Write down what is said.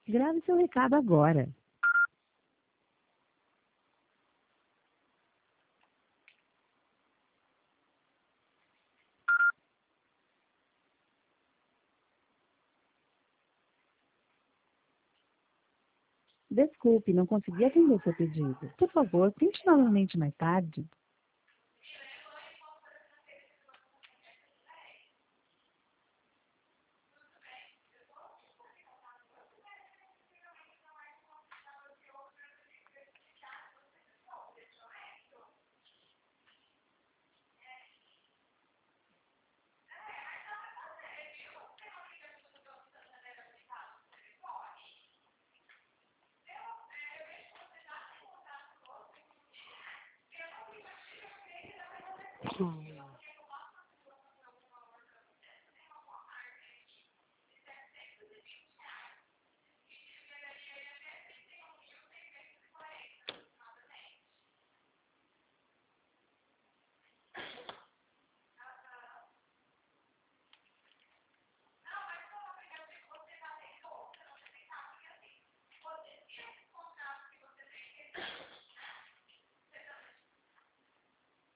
Grave seu recado agora. Desculpe, não consegui atender seu pedido. Por favor, tente novamente mais tarde.